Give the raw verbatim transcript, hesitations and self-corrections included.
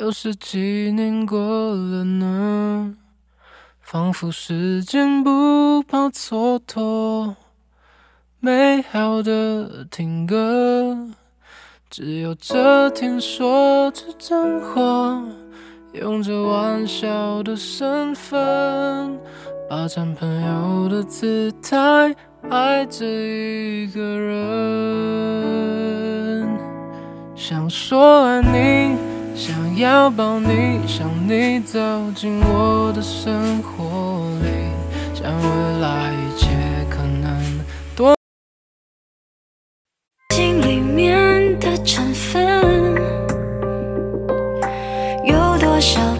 又是几年过了呢？仿佛时间不怕蹉跎，美好的停格，只有这天说着真话，用着玩笑的身份，霸占朋友的姿态，爱着一个人。想说爱你，想要抱你，想你走进我的生活里，将未来一切